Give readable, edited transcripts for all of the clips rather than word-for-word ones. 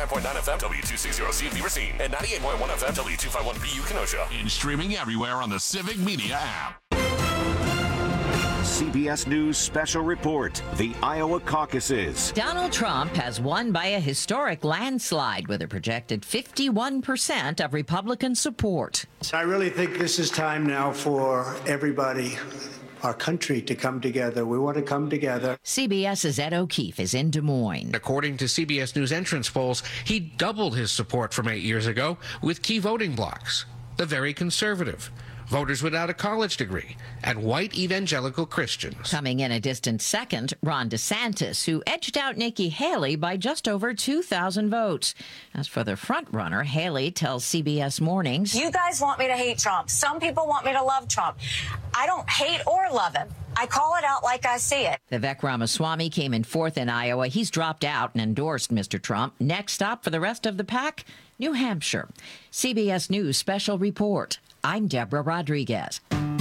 89.9 FM, W260C Beaver Scene, and 98.1 FM, W251BU Kenosha. And streaming everywhere on the Civic Media app. CBS News Special Report, the Iowa caucuses. Donald Trump has won by a historic landslide with a projected 51% of Republican support. I really think this is time now for everybody, our country, to come together. We want to come together. CBS's Ed O'Keefe is in Des Moines. According to CBS News entrance polls, he doubled his support from 8 years ago with key voting blocs: the very conservative, voters without a college degree, and white evangelical Christians. Coming in a distant second, Ron DeSantis, who edged out Nikki Haley by just over 2,000 votes. As for the frontrunner, Haley tells CBS Mornings, "You guys want me to hate Trump. Some people want me to love Trump. I don't hate or love him. I call it out like I see it." Vivek Ramaswamy came in fourth in Iowa. He's dropped out and endorsed Mr. Trump. Next stop for the rest of the pack, New Hampshire. CBS News Special Report. I'm Deborah Rodriguez.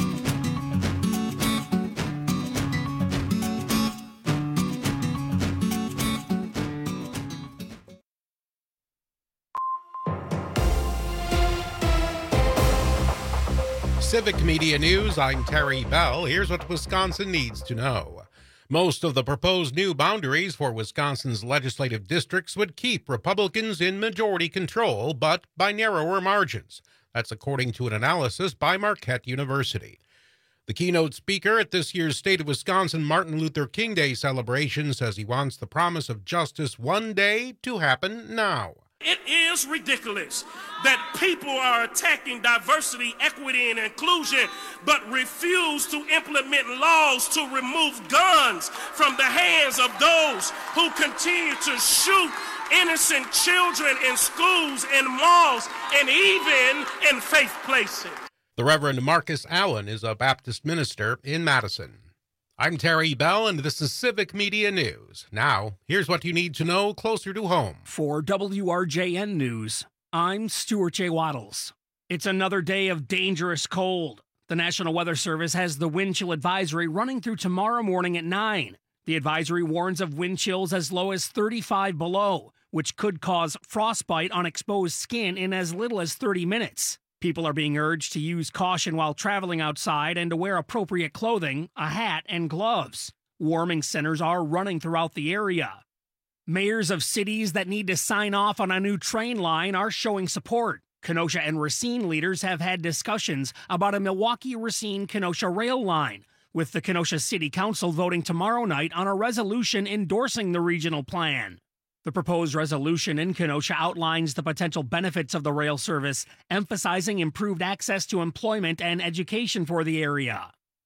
Civic Media News, I'm Terry Bell. Here's what Wisconsin needs to know. Most of the proposed new boundaries for Wisconsin's legislative districts would keep Republicans in majority control, but by narrower margins. That's according to an analysis by Marquette University. The keynote speaker at this year's State of Wisconsin Martin Luther King Day celebration says he wants the promise of justice one day to happen now. It is ridiculous that people are attacking diversity, equity, and inclusion, but refuse to implement laws to remove guns from the hands of those who continue to shoot innocent children in schools, in malls, and even in faith places. The Reverend Marcus Allen is a Baptist minister in Madison. I'm Terry Bell, and this is Civic Media News. Now, here's what you need to know closer to home. For WRJN News, I'm Stuart J. Waddles. It's another day of dangerous cold. The National Weather Service has the wind chill advisory running through tomorrow morning at 9. The advisory warns of wind chills as low as 35 below, which could cause frostbite on exposed skin in as little as 30 minutes. People are being urged to use caution while traveling outside and to wear appropriate clothing, a hat, and gloves. Warming centers are running throughout the area. Mayors of cities that need to sign off on a new train line are showing support. Kenosha and Racine leaders have had discussions about a Milwaukee-Racine-Kenosha rail line, with the Kenosha City Council voting tomorrow night on a resolution endorsing the regional plan. The proposed resolution in Kenosha outlines the potential benefits of the rail service, emphasizing improved access to employment and education for the area.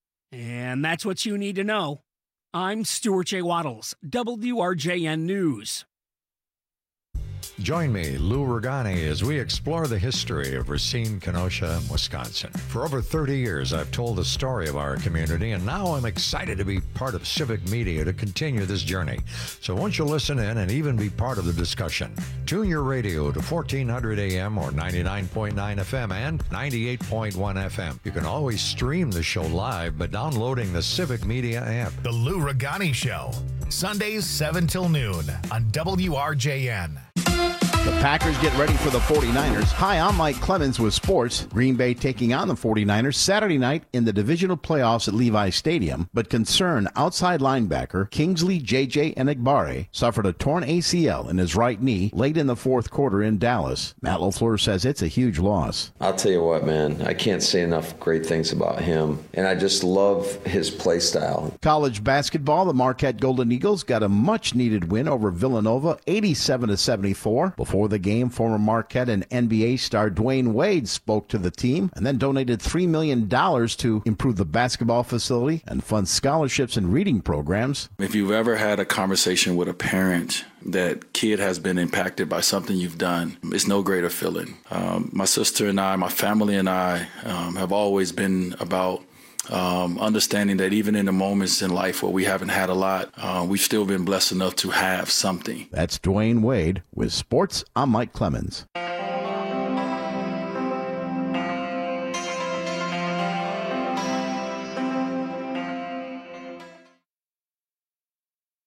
And that's what you need to know. I'm Stuart J. Waddles, WRJN News. Join me, Lou Ragani, as we explore the history of Racine, Kenosha, Wisconsin. For over 30 years, I've told the story of our community, and now I'm excited to be part of Civic Media to continue this journey. So won't you listen in and even be part of the discussion? Tune your radio to 1400 AM or 99.9 FM and 98.1 FM. You can always stream the show live by downloading the Civic Media app. The Lou Ragani Show, Sundays 7 till noon on WRJN. The Packers get ready for the 49ers. Hi, I'm Mike Clemens with sports. Green Bay taking on the 49ers Saturday night in the divisional playoffs at Levi Stadium, but concerned outside linebacker Kingsley J.J. Enagbare suffered a torn ACL in his right knee late in the fourth quarter in Dallas. Matt LaFleur says it's a huge loss. I'll tell you what, man, I can't say enough great things about him, and I just love his play style. College basketball, the Marquette Golden Eagles got a much-needed win over Villanova, 87-74. Before the game, former Marquette and NBA star Dwayne Wade spoke to the team and then donated $3 million to improve the basketball facility and fund scholarships and reading programs. If you've ever had a conversation with a parent that kid has been impacted by something you've done, it's no greater feeling. My sister and I, my family and I have always been about understanding that even in the moments in life where we haven't had a lot, we've still been blessed enough to have something. That's Dwayne Wade with Sports. I'm Mike Clemens.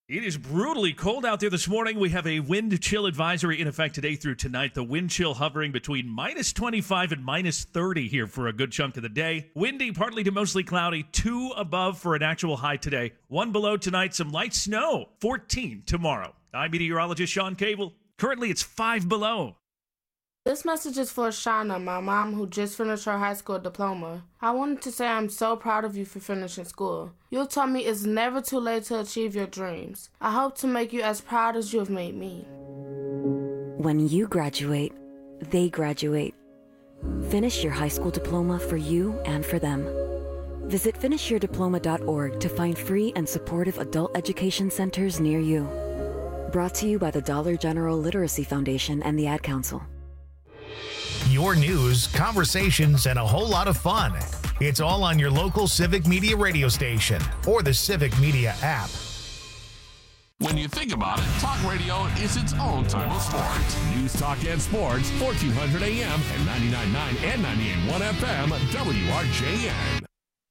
It is brutally cold out there this morning. We have a wind chill advisory in effect today through tonight. The wind chill hovering between minus 25 and minus 30 here for a good chunk of the day. Windy, partly to mostly cloudy, 2 above for an actual high today. 1 below tonight, some light snow, 14 tomorrow. I'm meteorologist Sean Cable. Currently, it's 5 below. This message is for Shauna, my mom, who just finished her high school diploma. I wanted to say I'm so proud of you for finishing school. You taught me it's never too late to achieve your dreams. I hope to make you as proud as you have made me. When you graduate, they graduate. Finish your high school diploma for you and for them. Visit finishyourdiploma.org to find free and supportive adult education centers near you. Brought to you by the Dollar General Literacy Foundation and the Ad Council. Your news, conversations, and a whole lot of fun. It's all on your local Civic Media radio station or the Civic Media app. When you think about it, talk radio is its own type of sports. News, talk, and sports, 1400 AM and 99.9 and 98.1 FM, WRJN.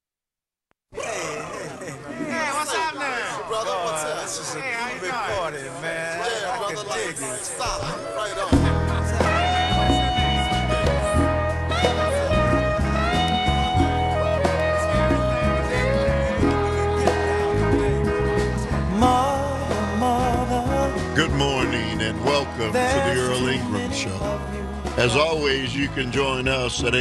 Hey, what's happening? Brother, what's up? This is a big party, man. Yeah, brother, like solid. Right on. Good morning and welcome to the Earl Ingram Show. As always, you can join us at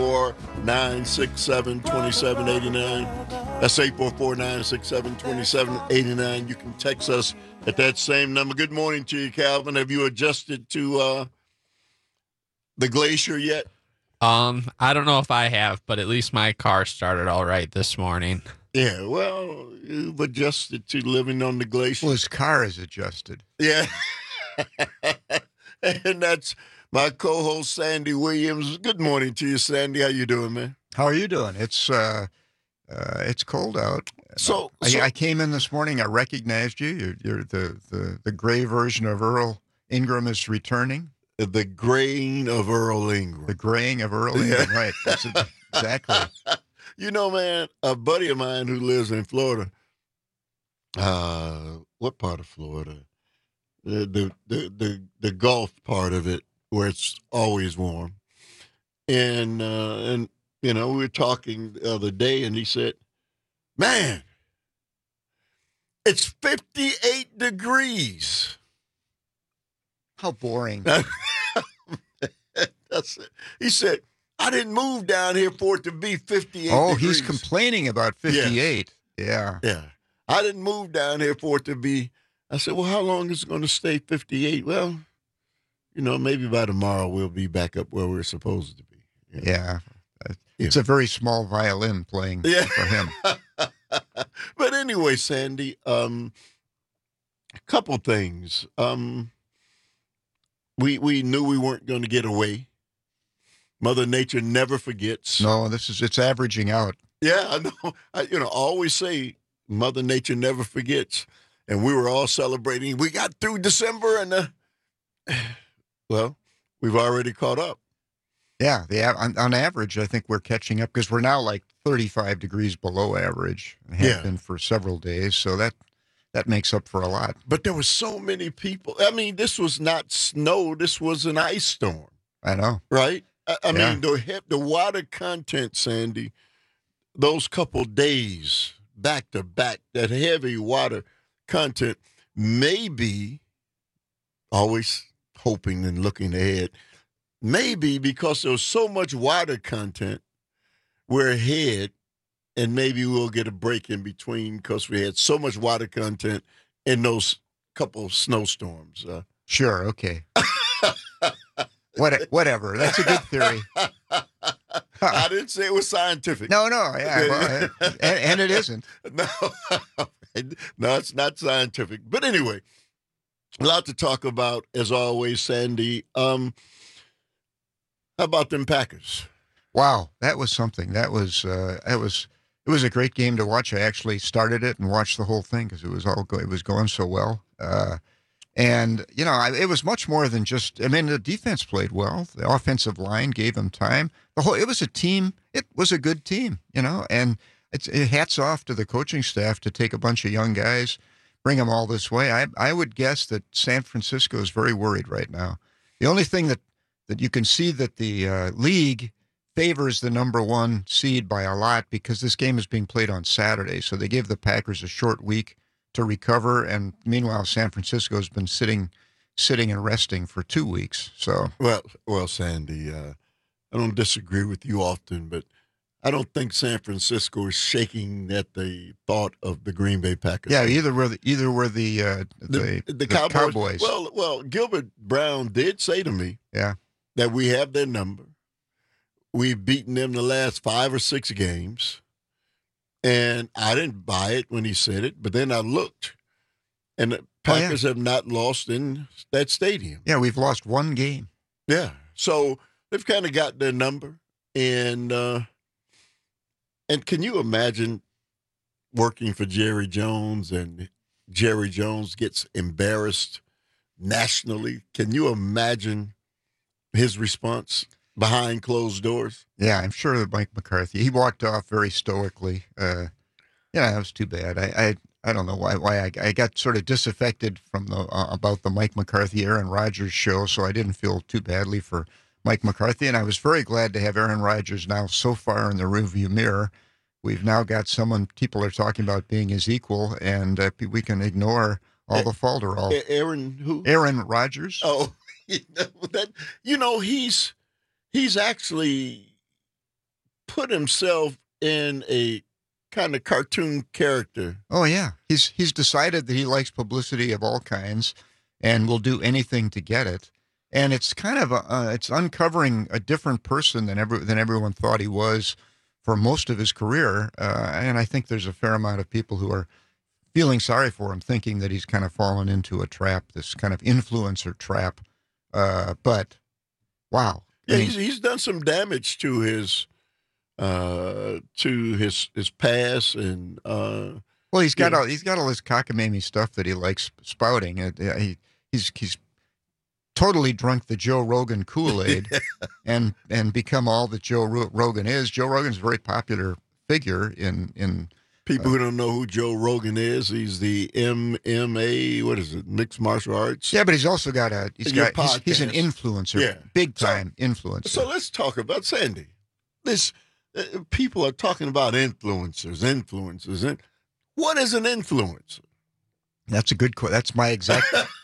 844-967-2789. That's 844-967-2789. You can text us at that same number. Good morning to you, Calvin. Have you adjusted to the glacier yet? I don't know if I have, but at least my car started all right this morning. Yeah, well, you've adjusted to living on the glacier. Well, his car is adjusted. Yeah. And that's my co-host, Sandy Williams. Good morning to you, Sandy. How you doing, man? How are you doing? It's cold out. So I came in this morning. I recognized you. You're the gray version of Earl Ingram is returning. The graying of Earl Ingram. The graying of Earl Ingram, right. That's exactly. You know, man, a buddy of mine who lives in Florida, what part of Florida? The Gulf part of it, where it's always warm. And you know, we were talking the other day, and he said, man, it's 58 degrees. How boring. That's it. He said, I didn't move down here for it to be 58 Oh, degrees. He's complaining about 58. Yeah. Yeah. I didn't move down here for it to be. I said, well, how long is it going to stay 58? Well, you know, maybe by tomorrow we'll be back up where we're supposed to be. You know? Yeah. It's a very small violin playing for him. But anyway, Sandy, a couple things. We knew we weren't going to get away. Mother Nature never forgets. No, it's averaging out. Yeah, I know. I always say Mother Nature never forgets. And we were all celebrating. We got through December, and well, we've already caught up. Yeah, on average, I think we're catching up because we're now like 35 degrees below average. And have been for several days, so that makes up for a lot. But there were so many people. I mean, this was not snow. This was an ice storm. I know. Right? I mean, the water content, Sandy, those couple days back to back, that heavy water content, maybe, always hoping and looking ahead, maybe because there was so much water content, we're ahead, and maybe we'll get a break in between because we had so much water content in those couple snowstorms. Sure, okay. Whatever. That's a good theory. I didn't say it was scientific. No, yeah. Well, and it isn't. No, it's not scientific. But anyway, a lot to talk about, as always, Sandy. How about them Packers? Wow, that was something. It was a great game to watch. I actually started it and watched the whole thing because it was going so well. And, you know, it was much more than just, I mean, the defense played well. The offensive line gave them time. It was a team. It was a good team, you know, and hats off to the coaching staff to take a bunch of young guys, bring them all this way. I would guess that San Francisco is very worried right now. The only thing that you can see that the league favors the number 1 seed by a lot because this game is being played on Saturday. So they give the Packers a short week to recover. And meanwhile, San Francisco has been sitting and resting for 2 weeks. So well, Sandy, I don't disagree with you often, but I don't think San Francisco is shaking at the thought of the Green Bay Packers. Yeah, either were the Cowboys. Well, Gilbert Brown did say to me, that we have their number. We've beaten them the last 5 or 6 games, and I didn't buy it when he said it. But then I looked, and the Packers have not lost in that stadium. Yeah, we've lost 1 game. Yeah, so they've kind of got their number, and can you imagine working for Jerry Jones and Jerry Jones gets embarrassed nationally? Can you imagine his response behind closed doors? Yeah, I'm sure that Mike McCarthy, he walked off very stoically. That was too bad. I don't know why I got sort of disaffected from about the Mike McCarthy, Aaron Rodgers show, so I didn't feel too badly for Mike McCarthy, and I was very glad to have Aaron Rodgers now so far in the rearview mirror. We've now got someone people are talking about being his equal, and we can ignore all the falderall. Aaron who? Aaron Rodgers. Oh, he's actually put himself in a kind of cartoon character. Oh yeah, he's decided that he likes publicity of all kinds, and will do anything to get it. And it's kind of it's uncovering a different person than everyone thought he was for most of his career. And I think there's a fair amount of people who are feeling sorry for him, thinking that he's kind of fallen into a trap, this kind of influencer trap. But wow, yeah, he's done some damage to his past, and well, he's got all this cockamamie stuff that he likes spouting. He's totally drunk the Joe Rogan Kool-Aid and become all that Joe Rogan is. Joe Rogan's a very popular figure in people who don't know who Joe Rogan is. He's the MMA, what is it, mixed martial arts? Yeah, but he's also got he's an influencer, big time influencer. So let's talk about Sandy. This people are talking about influencers, and what is an influencer? That's a good question. That's my exact.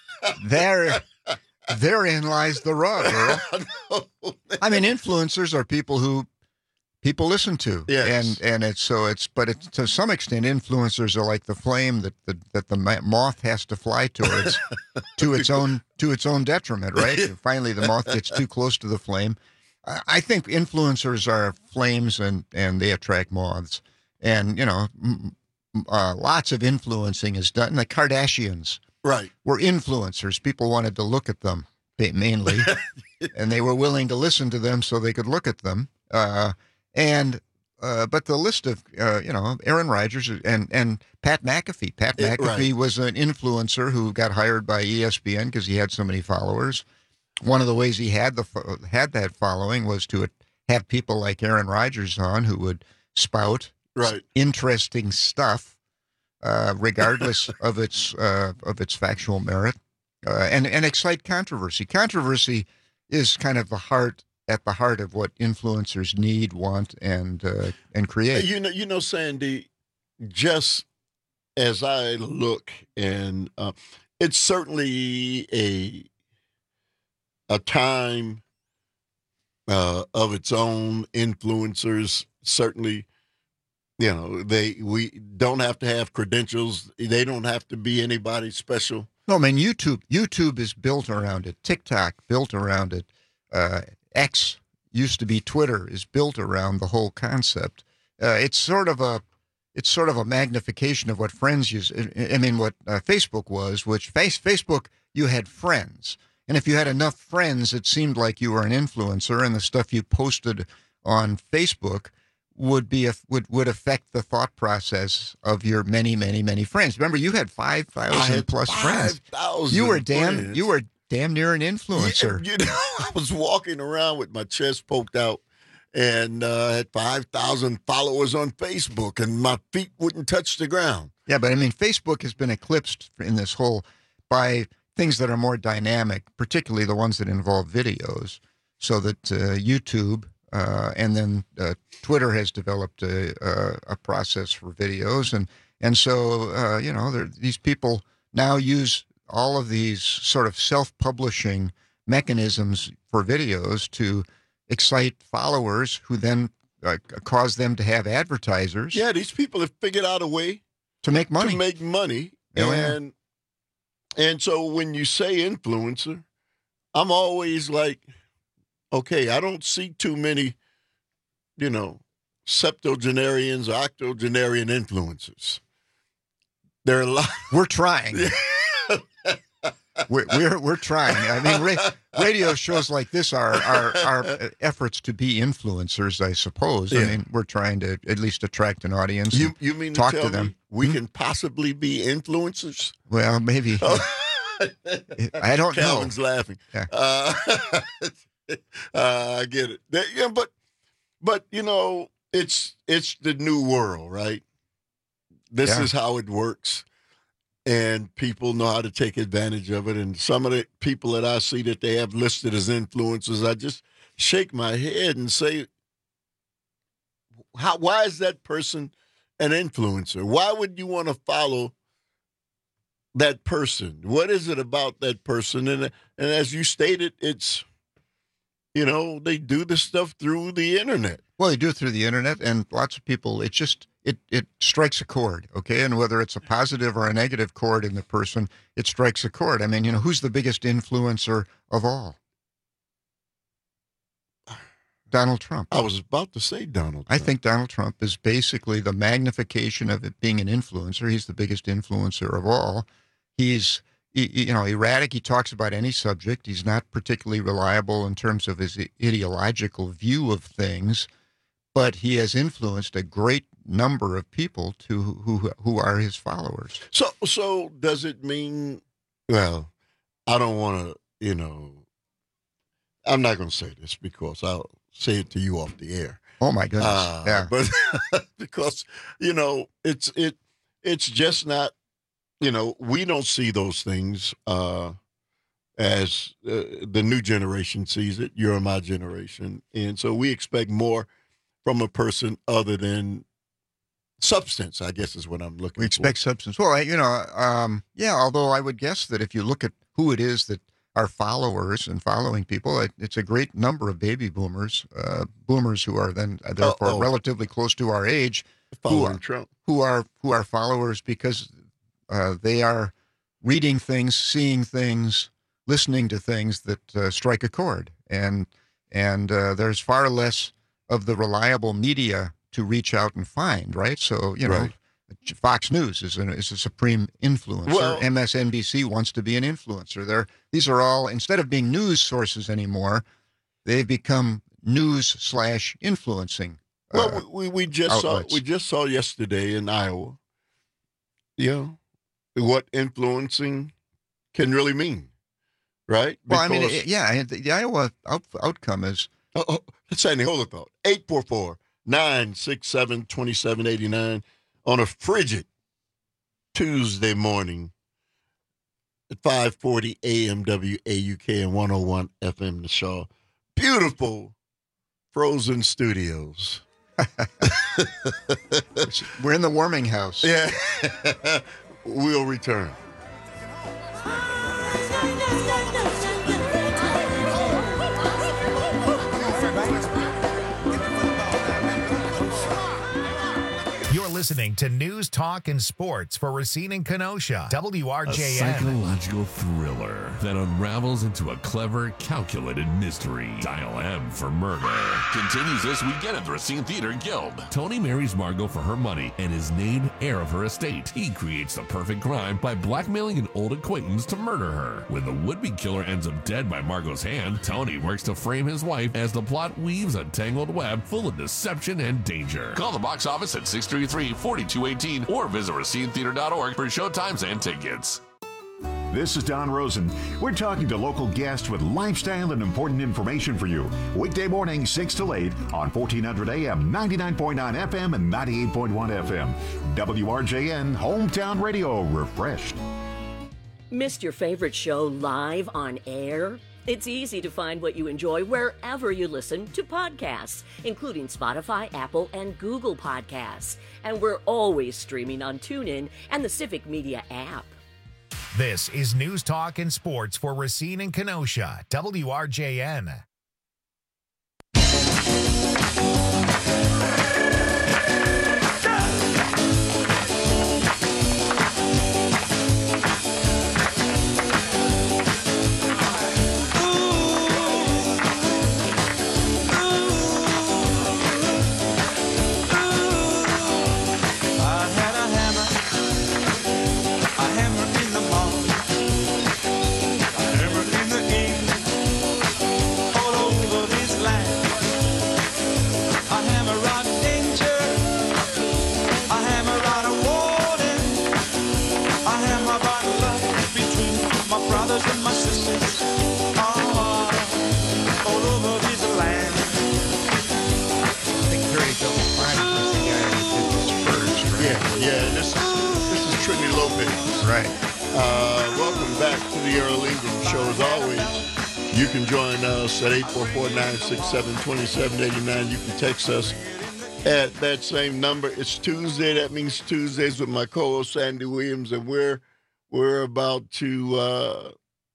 Therein lies the rub, Earl. I mean, influencers are people who people listen to, and it's to some extent, influencers are like the flame that the moth has to fly towards to its own detriment, right? And finally, the moth gets too close to the flame. I think influencers are flames, and they attract moths, and lots of influencing is done. The Kardashians. Right. Were influencers. People wanted to look at them mainly, and they were willing to listen to them so they could look at them. But the list of, Aaron Rodgers and Pat McAfee. Pat McAfee was an influencer who got hired by ESPN because he had so many followers. One of the ways he had that following was to have people like Aaron Rodgers on who would spout interesting stuff. Regardless of its factual merit, and excite controversy. Controversy is kind of at the heart of what influencers need, want, and create. Sandy, just as I look, and it's certainly a time of its own. Influencers certainly. We don't have to have credentials. They don't have to be anybody special. No, I mean, YouTube is built around it. TikTok built around it. X used to be Twitter is built around the whole concept. It's sort of a magnification of what friends use. I mean, what Facebook was, which Facebook, you had friends. And if you had enough friends, it seemed like you were an influencer, and the stuff you posted on Facebook would affect the thought process of your many, many, many friends. Remember, you had 5,000 plus friends. 5,000. You were damn near an influencer. I was walking around with my chest poked out, and had 5,000 followers on Facebook, and my feet wouldn't touch the ground. Yeah, but I mean, Facebook has been eclipsed in this whole by things that are more dynamic, particularly the ones that involve videos, so that YouTube and then Twitter has developed a process for videos, and so these people now use all of these sort of self-publishing mechanisms for videos to excite followers who then cause them to have advertisers. Yeah, these people have figured out a way to make money. And so when you say influencer, I'm always like, okay, I don't see too many, septuagenarians or octogenarian influencers. There are a lot. We're trying. We're trying. I mean, radio shows like this are efforts to be influencers, I suppose. Yeah. I mean, we're trying to at least attract an audience. You mean talk to tell to them? Me we can possibly be influencers? Well, maybe. I don't know. Calvin's laughing. Yeah. I get it. But it's the new world, right? This is how it works. And people know how to take advantage of it. And some of the people that I see that they have listed as influencers, I just shake my head and say, why is that person an influencer? Why would you want to follow that person? What is it about that person? And as you stated, it's, they do this stuff through the internet. Well, they do it through the internet, and lots of people, it strikes a chord, okay? And whether it's a positive or a negative chord in the person, it strikes a chord. I mean, who's the biggest influencer of all? Donald Trump. I was about to say Donald Trump. I think Donald Trump is basically the magnification of it being an influencer. He's the biggest influencer of all. He's erratic. He talks about any subject. He's not particularly reliable in terms of his ideological view of things, but he has influenced a great number of people who are his followers. So does it mean? Well, I don't want to. I'm not going to say this because I'll say it to you off the air. Oh my goodness! Yeah, but because it's just not. We don't see those things as the new generation sees it. You're my generation. And so we expect more from a person other than substance, I guess is what I'm looking for. We expect substance. Well, although I would guess that if you look at who it is that are followers and following people, it's a great number of baby boomers, boomers who are then therefore relatively close to our age, following Trump, who are followers because they are reading things, seeing things, listening to things that strike a chord, and there's far less of the reliable media to reach out and find, right? So right. Fox News is a supreme influencer. Well, MSNBC wants to be an influencer. These are all, instead of being news sources anymore, they've become news/influencing. Well, we just outlets. saw yesterday in Iowa. What influencing can really mean, right? Well, the Iowa outcome is... Sandy, hold a thought. 844-967-2789 on a frigid Tuesday morning at 5:40 a.m. WAUK and 101 FM The Shaw. Beautiful frozen studios. We're in the warming house. Yeah. We'll return. You're listening to News, Talk, and Sports for Racine and Kenosha. WRJN. A psychological thriller that unravels into a clever, calculated mystery. Dial M for Murder continues this weekend at the Racine Theater Guild. Tony marries Margot for her money and is named heir of her estate. He creates the perfect crime by blackmailing an old acquaintance to murder her. When the would-be killer ends up dead by Margot's hand, Tony works to frame his wife as the plot weaves a tangled web full of deception and danger. Call the box office at 633-4218 or visit RacineTheater.org for showtimes and tickets. This is Don Rosen. We're talking to local guests with lifestyle and important information for you. Weekday morning, 6 to 8 on 1400 AM, 99.9 FM, and 98.1 FM. WRJN, Hometown Radio, refreshed. Missed your favorite show live on air? It's easy to find what you enjoy wherever you listen to podcasts, including Spotify, Apple, and Google Podcasts. And we're always streaming on TuneIn and the Civic Media app. This is News Talk and Sports for Racine and Kenosha, WRJN. Right. Welcome back to the Earl Ingram Show. As always, you can join us at 844-967-2789. You can text us at that same number. It's Tuesday. That means Tuesdays with my co-host Sandy Williams, and we're about to,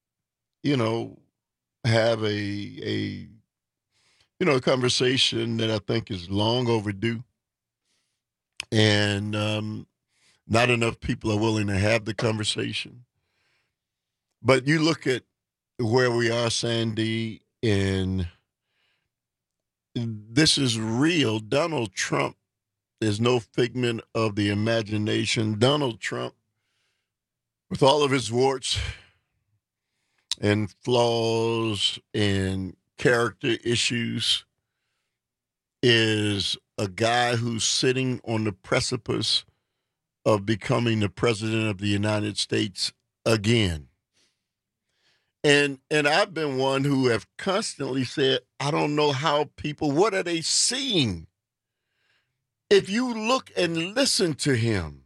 have a conversation that I think is long overdue, and not enough people are willing to have the conversation. But you look at where we are, Sandy, and this is real. Donald Trump is no figment of the imagination. Donald Trump, with all of his warts and flaws and character issues, is a guy who's sitting on the precipice of becoming the president of the United States again. And I've been one who have constantly said, I don't know how people, what are they seeing? If you look and listen to him,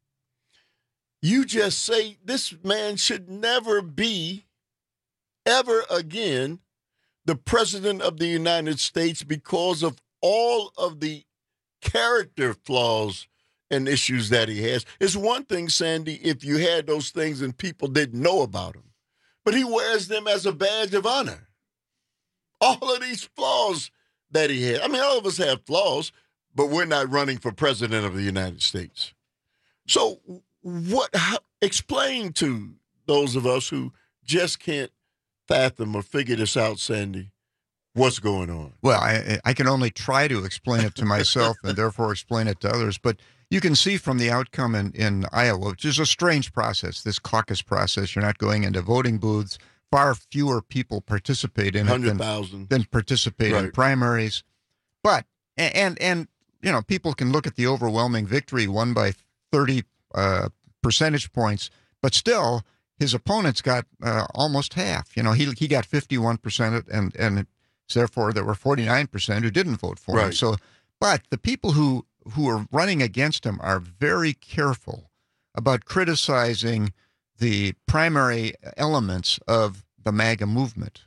you just say, this man should never be, ever again, the president of the United States because of all of the character flaws and issues that he has. It's one thing, Sandy, if you had those things and people didn't know about him, but he wears them as a badge of honor. All of these flaws that he had. I mean, all of us have flaws, but we're not running for president of the United States. So explain to those of us who just can't fathom or figure this out, Sandy, what's going on? Well, I can only try to explain it to myself and therefore explain it to others, but you can see from the outcome in Iowa, which is a strange process, this caucus process. You're not going into voting booths. Far fewer people participate in it than participate in primaries. But, and people can look at the overwhelming victory won by 30 percentage points, but still his opponents got almost half. He got 51%, and therefore there were 49% who didn't vote for him. So, but the people who are running against him are very careful about criticizing the primary elements of the MAGA movement,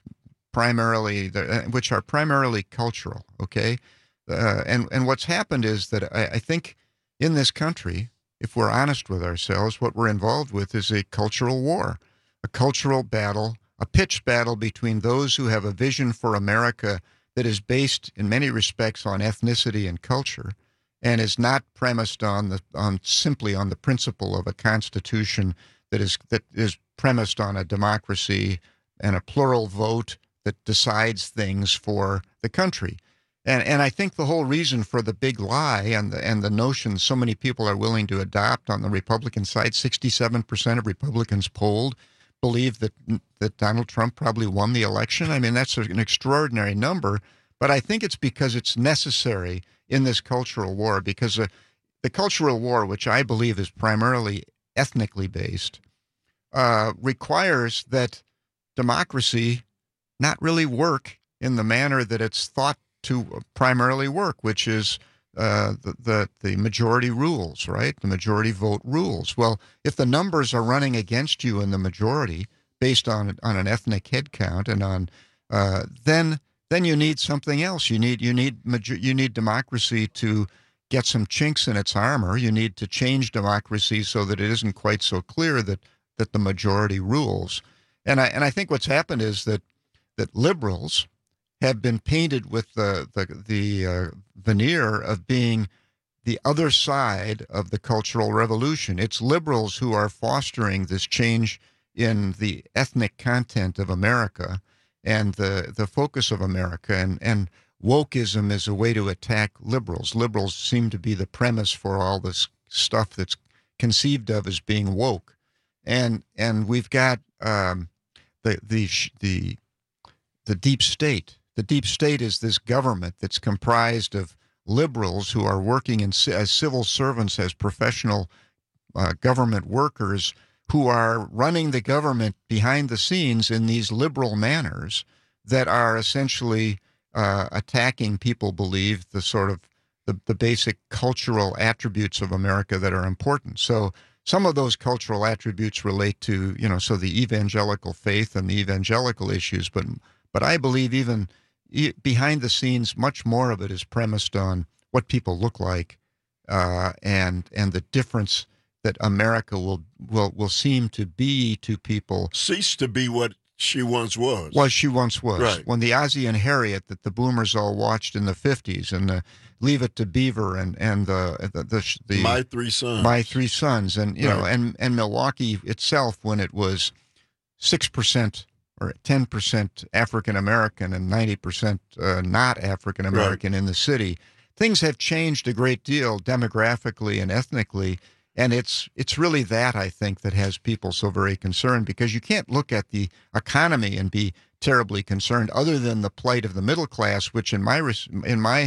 which are primarily cultural, okay? And what's happened is that I think in this country, if we're honest with ourselves, what we're involved with is a cultural war, a cultural battle, a pitched battle between those who have a vision for America that is based in many respects on ethnicity and culture, and is not premised simply on the principle of a constitution that is premised on a democracy and a plural vote that decides things for the country. And I think the whole reason for the big lie and the notion so many people are willing to adopt on the Republican side, 67% of Republicans polled believe that Donald Trump probably won the election. I mean, that's an extraordinary number, but I think it's because it's necessary in this cultural war, because the cultural war, which I believe is primarily ethnically based, requires that democracy not really work in the manner that it's thought to primarily work, which is the majority rules, right? The majority vote rules. Well, if the numbers are running against you in the majority based on an ethnic head count and on then you need something else. You need democracy to get some chinks in its armor. You need to change democracy so that it isn't quite so clear that the majority rules. And I think what's happened is that liberals have been painted with the veneer of being the other side of the Cultural Revolution. It's liberals who are fostering this change in the ethnic content of America and the focus of America. And wokeism is a way to attack liberals. Liberals seem to be the premise for all this stuff that's conceived of as being woke. And we've got the deep state. The deep state is this government that's comprised of liberals who are working as civil servants, as professional government workers who are running the government behind the scenes in these liberal manners that are essentially attacking, people believe, the sort of the basic cultural attributes of America that are important. So some of those cultural attributes relate to, so the evangelical faith and the evangelical issues, but I believe even behind the scenes, much more of it is premised on what people look like, and the difference that America will seem to be to people. Cease to be what she once was. What she once was. Right. When the Ozzie and Harriet that the boomers all watched in the 50s, and the Leave It to Beaver, and the My Three Sons. My Three Sons, and and Milwaukee itself, when it was 6% or 10% African American and 90% not African American in the city, things have changed a great deal demographically and ethnically. And it's really that, I think, that has people so very concerned, because you can't look at the economy and be terribly concerned, other than the plight of the middle class, which in my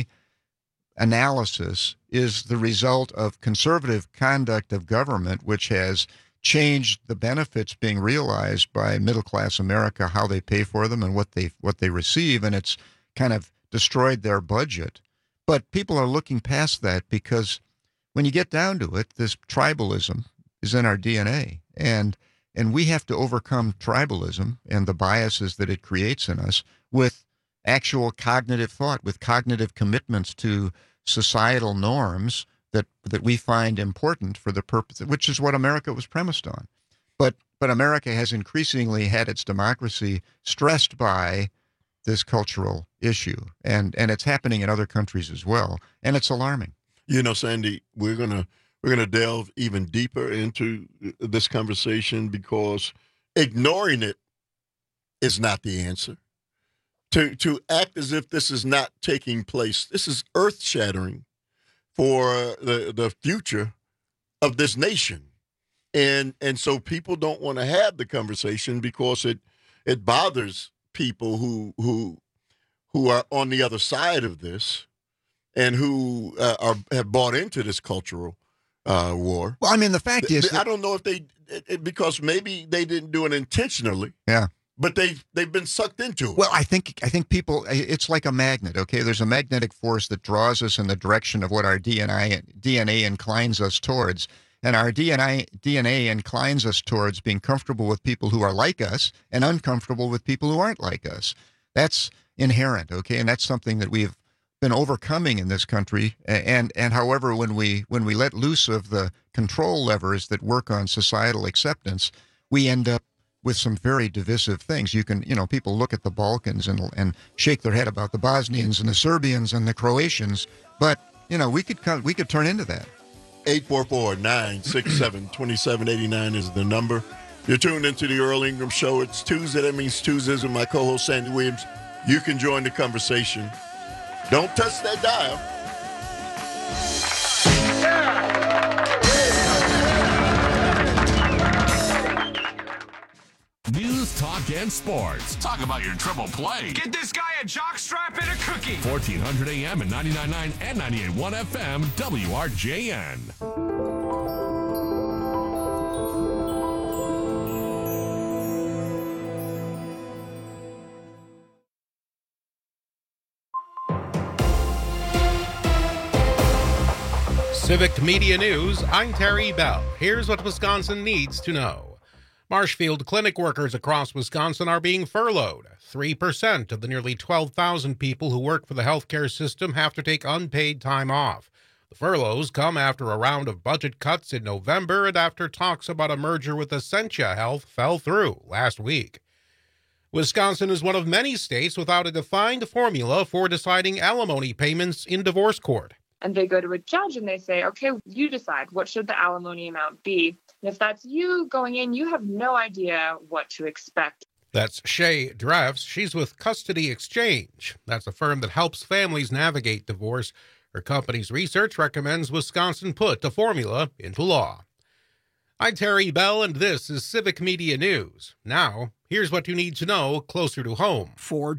analysis is the result of conservative conduct of government, which has changed the benefits being realized by middle class America, how they pay for them and what they receive, and it's kind of destroyed their budget. But people are looking past that, because when you get down to it, this tribalism is in our DNA, and we have to overcome tribalism and the biases that it creates in us with actual cognitive thought, with cognitive commitments to societal norms that we find important for the purpose, which is what America was premised on. But America has increasingly had its democracy stressed by this cultural issue, and it's happening in other countries as well, and it's alarming. Sandy, we're gonna delve even deeper into this conversation, because ignoring it is not the answer. To act as if this is not taking place, this is earth-shattering for the future of this nation, and so people don't want to have the conversation because it bothers people who are on the other side of this, and who have bought into this cultural war. Well, I mean, the fact is, I don't know if because maybe they didn't do it intentionally. Yeah. But they've been sucked into it. Well, I think people, it's like a magnet, okay? There's a magnetic force that draws us in the direction of what our DNA inclines us towards. And our DNA inclines us towards being comfortable with people who are like us and uncomfortable with people who aren't like us. That's inherent, okay? And that's something that we've been overcoming in this country. And however, when we let loose of the control levers that work on societal acceptance, we end up with some very divisive things. You can, people look at the Balkans and shake their head about the Bosnians and the Serbians and the Croatians, but we could turn into that. 844-967-2789 is the number. You're tuned into the Earl Ingram Show. It's Tuesday. That means Tuesdays with my co-host Sandy Williams. You can join the conversation. Don't touch that dial. News, talk, and sports. Talk about your triple play. Get this guy a jockstrap and a cookie. 1400 AM and 99.9 and 98.1 FM, WRJN. Civic Media News, I'm Terry Bell. Here's what Wisconsin needs to know. Marshfield clinic workers across Wisconsin are being furloughed. 3% of the nearly 12,000 people who work for the healthcare system have to take unpaid time off. The furloughs come after a round of budget cuts in November and after talks about a merger with Essentia Health fell through last week. Wisconsin is one of many states without a defined formula for deciding alimony payments in divorce court. And they go to a judge and they say, okay, you decide what should the alimony amount be. And if that's you going in, you have no idea what to expect. That's Shay Drefts. She's with Custody Exchange. That's a firm that helps families navigate divorce. Her company's research recommends Wisconsin put the formula into law. I'm Terry Bell, and this is Civic Media News. Now, here's what you need to know closer to home. For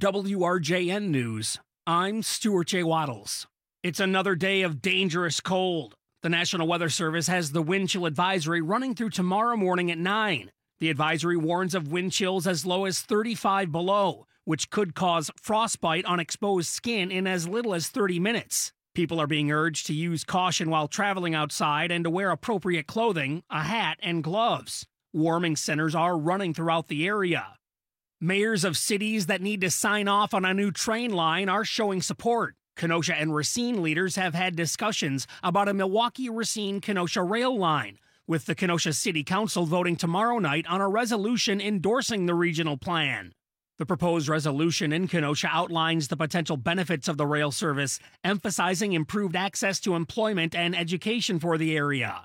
WRJN News, I'm Stuart J. Waddles. It's another day of dangerous cold. The National Weather Service has the wind chill advisory running through tomorrow morning at 9. The advisory warns of wind chills as low as 35 below, which could cause frostbite on exposed skin in as little as 30 minutes. People are being urged to use caution while traveling outside and to wear appropriate clothing, a hat, and gloves. Warming centers are running throughout the area. Mayors of cities that need to sign off on a new train line are showing support. Kenosha and Racine leaders have had discussions about a Milwaukee-Racine-Kenosha rail line, with the Kenosha City Council voting tomorrow night on a resolution endorsing the regional plan. The proposed resolution in Kenosha outlines the potential benefits of the rail service, emphasizing improved access to employment and education for the area.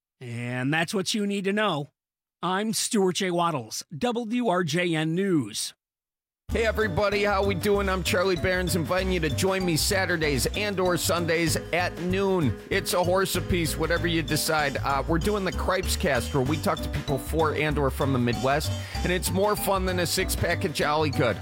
And that's what you need to know. I'm Stuart J. Waddles, WRJN News. Hey everybody, how we doing? I'm Charlie Behrens, inviting you to join me Saturdays and or Sundays at noon. It's a horse apiece, whatever you decide. We're doing the Cripes Cast, where we talk to people for and or from the Midwest, and it's more fun than a six-pack of Jolly Good.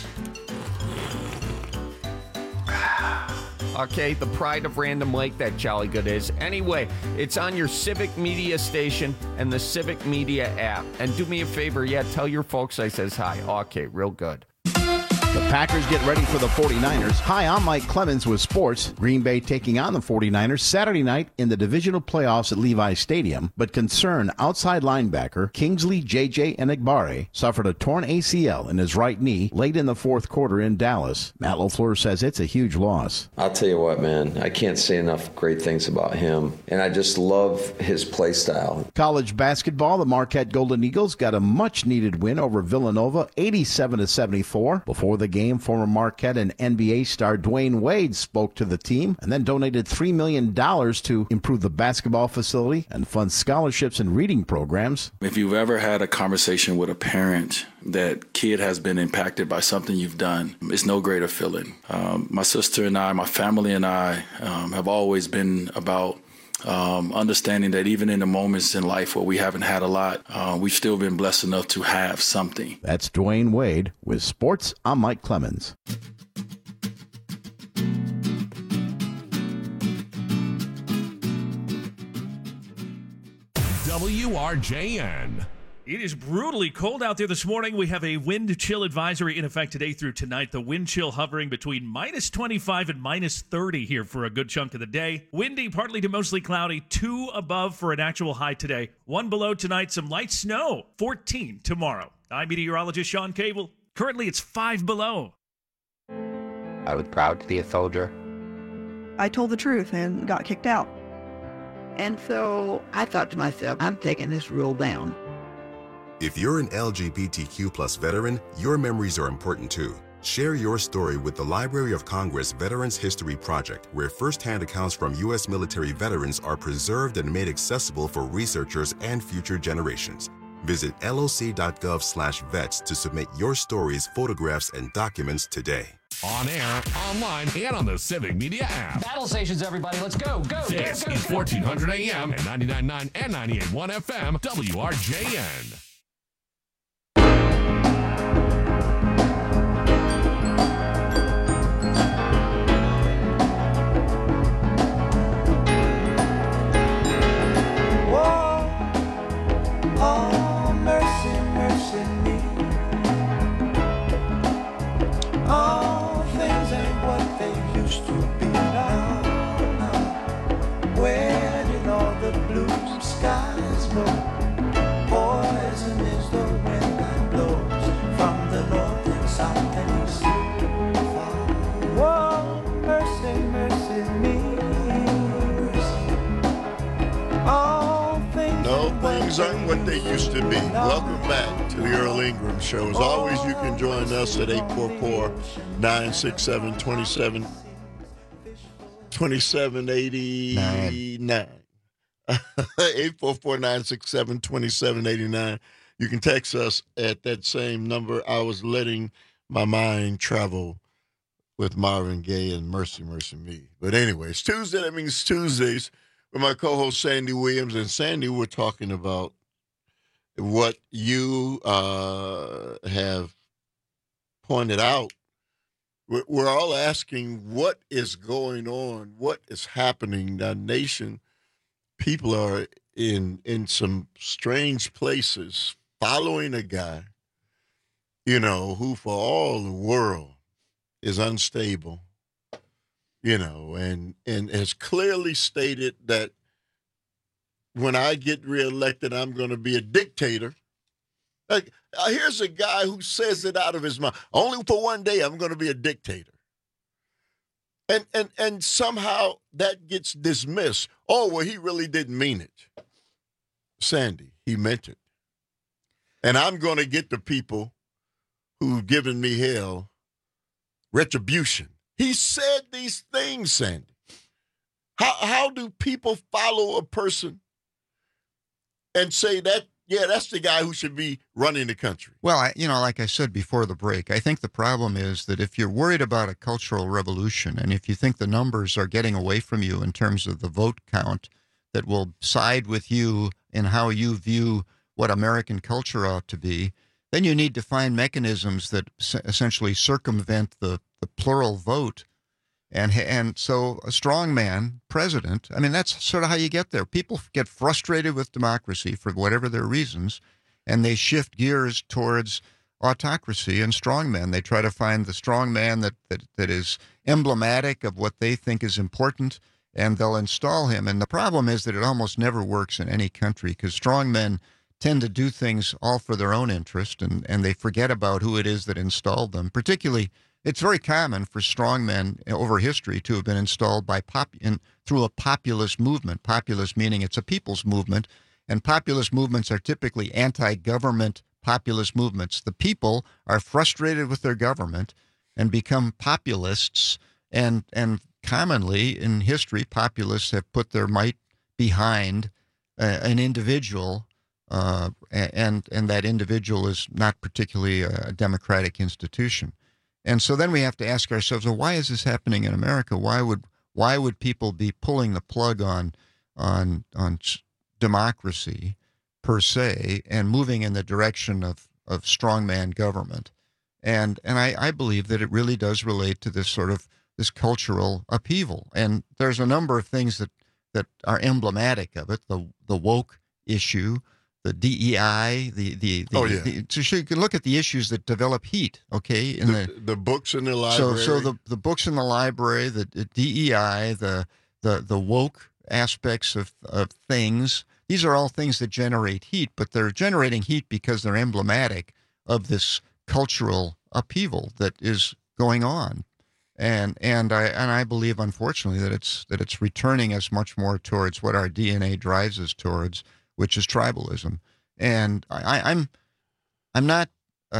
Okay, the pride of Random Lake, that Jolly Good is. Anyway, it's on your Civic Media station and the Civic Media app. And do me a favor, tell your folks I says hi. Okay, real good. The Packers get ready for the 49ers. Hi, I'm Mike Clemens with sports. Green Bay taking on the 49ers Saturday night in the divisional playoffs at Levi Stadium, but concerned outside linebacker Kingsley J.J. Enagbare suffered a torn ACL in his right knee late in the fourth quarter in Dallas. Matt LaFleur says it's a huge loss. I'll tell you what, man, I can't say enough great things about him, and I just love his play style. College basketball, the Marquette Golden Eagles got a much-needed win over Villanova, 87-74. Before the game, former Marquette and NBA star Dwayne Wade spoke to the team and then donated $3 million to improve the basketball facility and fund scholarships and reading programs. If you've ever had a conversation with a parent that kid has been impacted by something you've done, it's no greater feeling. My sister and I, my family and I have always been about understanding that even in the moments in life where we haven't had a lot, we've still been blessed enough to have something. That's Dwayne Wade with sports. I'm Mike Clemens. WRJN. It is brutally cold out there this morning. We have a wind chill advisory in effect today through tonight. The wind chill hovering between minus 25 and minus 30 here for a good chunk of the day. Windy, partly to mostly cloudy, 2 above for an actual high today. 1 below tonight, some light snow, 14 tomorrow. I'm meteorologist Sean Cable. Currently, it's 5 below. I was proud to be a soldier. I told the truth and got kicked out. And so I thought to myself, I'm taking this rule down. If you're an LGBTQ+ veteran, your memories are important too. Share your story with the Library of Congress Veterans History Project, where first-hand accounts from U.S. military veterans are preserved and made accessible for researchers and future generations. Visit loc.gov/vets to submit your stories, photographs, and documents today. On air, online, and on the Civic Media app. Battle stations, everybody. Let's go. This is 1400 AM and 99.9 and 98.1 FM, WRJN. All things ain't what they used to be now. Where Things aren't what they used to be. Welcome back to the Earl Ingram Show. As always, you can join us at 844-967-2789. 844-967-2789. You can text us at that same number. I was letting my mind travel with Marvin Gaye and Mercy, Mercy Me. But anyway, it's Tuesday. That means Tuesdays with my co-host Sandy Williams. And Sandy, we're talking about what you have pointed out. We're all asking what is going on, what is happening. The nation, people are in some strange places following a guy, who for all the world is unstable, and has clearly stated that when I get reelected, I'm going to be a dictator. Like, here's a guy who says it out of his mouth. Only for one day, I'm going to be a dictator. And somehow that gets dismissed. Oh, well, he really didn't mean it. Sandy, he meant it. And I'm going to get the people who've given me hell retribution. He said these things, Sandy. How do people follow a person and say that, yeah, that's the guy who should be running the country? Well, like I said before the break, I think the problem is that if you're worried about a cultural revolution and if you think the numbers are getting away from you in terms of the vote count that will side with you in how you view what American culture ought to be, then you need to find mechanisms that essentially circumvent the plural vote. And so a strongman president, that's sort of how you get there. People get frustrated with democracy for whatever their reasons, and they shift gears towards autocracy and strongmen. They try to find the strongman that is emblematic of what they think is important, and they'll install him. And the problem is that it almost never works in any country because strongmen tend to do things all for their own interest, and they forget about who it is that installed them. Particularly, it's very common for strongmen over history to have been installed by through a populist movement. Populist meaning it's a people's movement, and populist movements are typically anti-government populist movements. The people are frustrated with their government and become populists, and commonly in history, populists have put their might behind an individual, and that individual is not particularly a democratic institution. And so then we have to ask ourselves, well, why is this happening in America? Why would people be pulling the plug on democracy per se and moving in the direction of strongman government? And I believe that it really does relate to this cultural upheaval. And there's a number of things that are emblematic of it. The woke issue, the DEI, so you can look at the issues that develop heat, okay? In the books in the library. So the books in the library, the DEI, the woke aspects of things, these are all things that generate heat, but they're generating heat because they're emblematic of this cultural upheaval that is going on. And I believe, unfortunately, that it's returning us much more towards what our DNA drives us towards, which is tribalism. And I'm not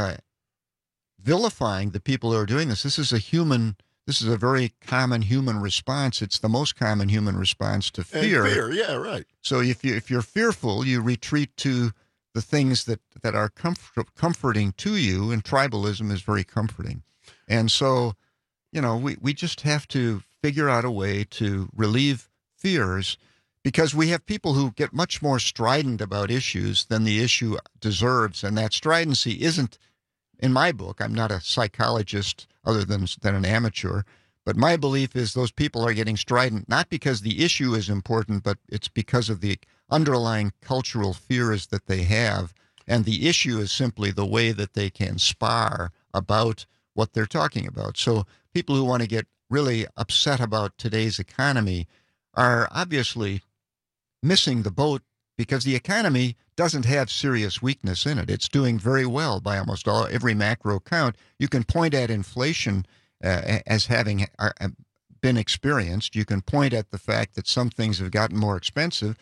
vilifying the people who are doing this. This is a very common human response. It's the most common human response to fear. And fear, yeah, right. So if you're fearful, you retreat to the things that are comforting to you, and tribalism is very comforting. And so, we just have to figure out a way to relieve fears, because we have people who get much more strident about issues than the issue deserves. And that stridency isn't, in my book, I'm not a psychologist other than an amateur, but my belief is those people are getting strident, not because the issue is important, but it's because of the underlying cultural fears that they have. And the issue is simply the way that they can spar about what they're talking about. So people who want to get really upset about today's economy are obviously missing the boat, because the economy doesn't have serious weakness in it. It's doing very well by almost every macro count. You can point at inflation as having been experienced. You can point at the fact that some things have gotten more expensive,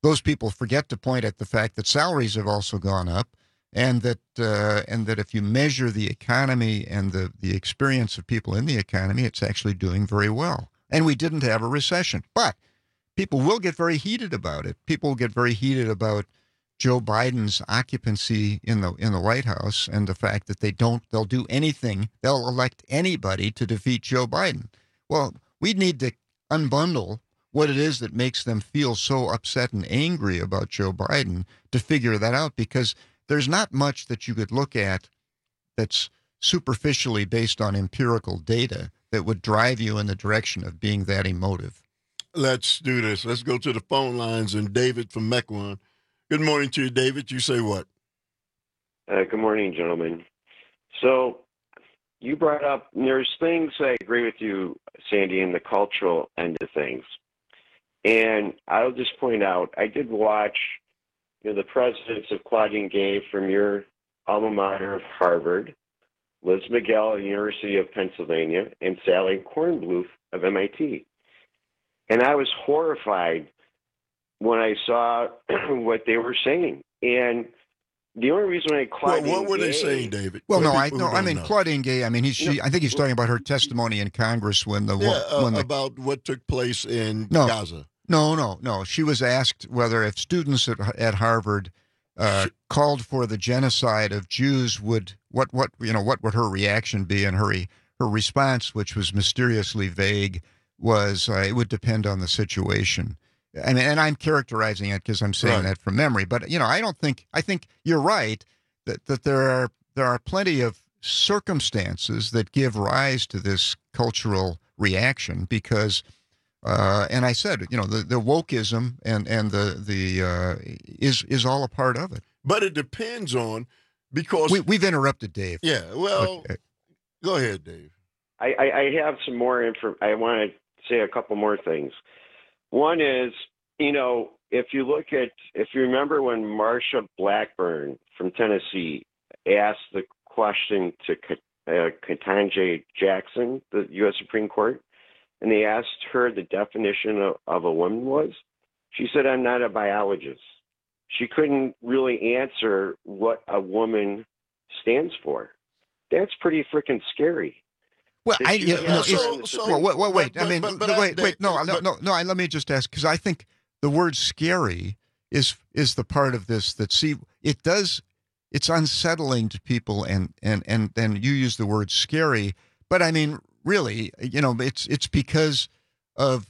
those people forget to point at the fact that salaries have also gone up, and that if you measure the economy and the experience of people in the economy, it's actually doing very well. And we didn't have a recession. But people will get very heated about it. People will get very heated about Joe Biden's occupancy in the White House and the fact that they'll do anything, they'll elect anybody to defeat Joe Biden. Well, we need to unbundle what it is that makes them feel so upset and angry about Joe Biden to figure that out, because there's not much that you could look at that's superficially based on empirical data that would drive you in the direction of being that emotive. Let's do this. Let's go to the phone lines, and David from Mequon. Good morning to you, David. You say what? Good morning, gentlemen. So you brought up, there's things I agree with you, Sandy, in the cultural end of things. And I'll just point out, I did watch the presidents of Claudine Gay from your alma mater of Harvard, Liz Miguel of University of Pennsylvania, and Sally Kornbluth of MIT. And I was horrified when I saw what they were saying. And the only reason I Claudine what were Gay, they saying, David? Claudine Gay. I mean, I think he's talking about her testimony in Congress when about what took place in Gaza. No. She was asked whether if students at Harvard called for the genocide of Jews, what would her reaction be? And her response, which was mysteriously vague, was it would depend on the situation. And I'm characterizing it because I'm saying that from memory. But I think you're right that there are plenty of circumstances that give rise to this cultural reaction because. And I said, the wokeism and is all a part of it. But it depends on, because we've interrupted Dave. Yeah, well, go ahead, Dave. I have some more info. I want to say a couple more things. One is, if you remember when Marsha Blackburn from Tennessee asked the question to Ketanji Jackson, the U.S. Supreme Court, and they asked her the definition of a woman was, she said, "I'm not a biologist." She couldn't really answer what a woman stands for. That's pretty freaking scary. Well, wait. Let me just ask, because I think the word "scary" is the part of this that it's unsettling to people, and then you use the word "scary," but I mean. Really, it's because of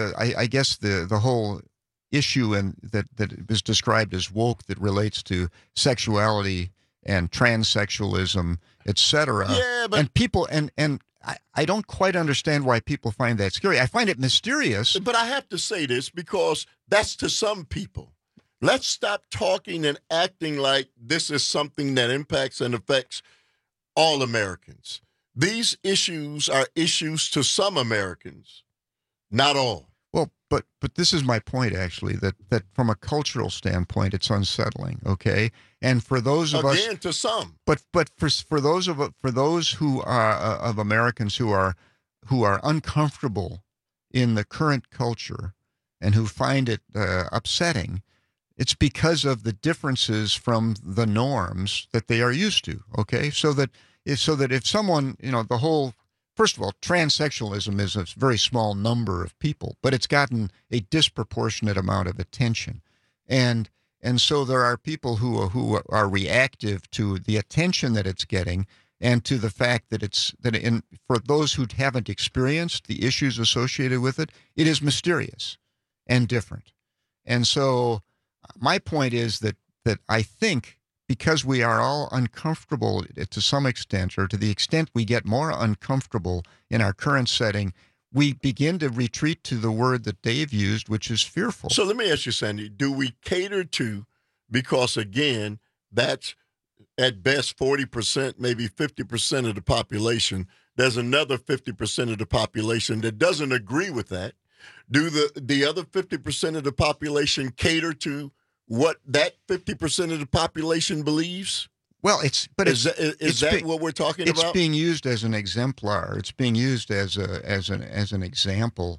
the whole issue and that is described as woke that relates to sexuality and transsexualism, etc. Yeah, but and people and I don't quite understand why people find that scary. I find it mysterious. But I have to say this because that's to some people. Let's stop talking and acting like this is something that impacts and affects all Americans. These issues are issues to some Americans, not all. Well, but this is my point, actually, that from a cultural standpoint, it's unsettling. Okay, and for those of us, again, to some, but for those who are of Americans who are uncomfortable in the current culture and who find it upsetting, it's because of the differences from the norms that they are used to. Okay, so that if someone, first of all, transsexualism is a very small number of people, but it's gotten a disproportionate amount of attention. And so there are people who are reactive to the attention that it's getting and to the fact that for those who haven't experienced the issues associated with it, it is mysterious and different. And so my point is that I think because we are all uncomfortable to some extent, or to the extent we get more uncomfortable in our current setting, we begin to retreat to the word that Dave used, which is fearful. So let me ask you, Sandy, do we cater to, because again, that's at best 40%, maybe 50% of the population. There's another 50% of the population that doesn't agree with that. Do the other 50% of the population cater to what that 50% of the population believes? Well, is that what we're talking about? It's being used as an exemplar. It's being used as an example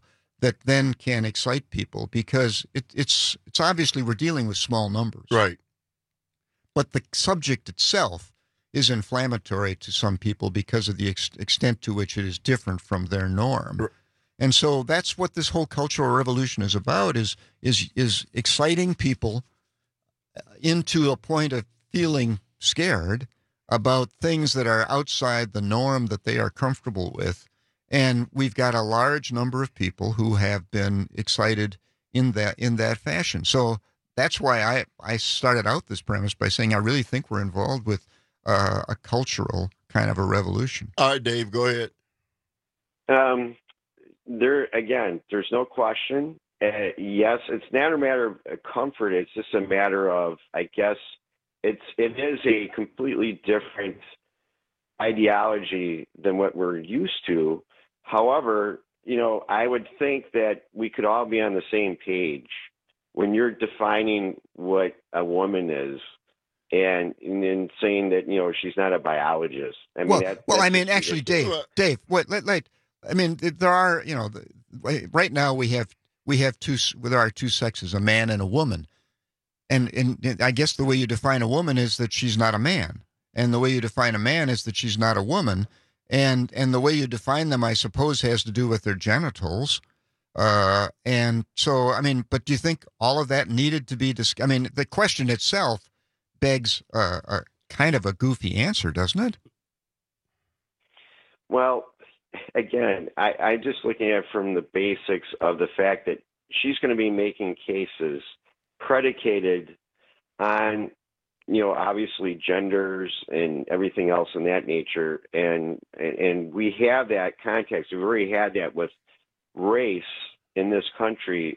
that then can excite people, because it's obviously we're dealing with small numbers. Right. But the subject itself is inflammatory to some people because of the extent to which it is different from their norm. Right. And so that's what this whole cultural revolution is about, is exciting people into a point of feeling scared about things that are outside the norm that they are comfortable with. And we've got a large number of people who have been excited in that fashion. So that's why I started out this premise by saying I really think we're involved with a cultural kind of a revolution. All right, Dave, go ahead. There's no question. Yes, it's not a matter of comfort. It's just a matter of, I guess, it is a completely different ideology than what we're used to. However, I would think that we could all be on the same page when you're defining what a woman is and then saying that, she's not a biologist. I mean, actually, Dave, there are, right now there are two sexes, a man and a woman. And I guess the way you define a woman is that she's not a man. And the way you define a man is that she's not a woman. And the way you define them, I suppose, has to do with their genitals. And so, but do you think all of that needed to be discussed? The question itself begs a kind of a goofy answer, doesn't it? Well, again, I'm just looking at it from the basics of the fact that she's going to be making cases predicated on, obviously genders and everything else in that nature. And we have that context. We've already had that with race in this country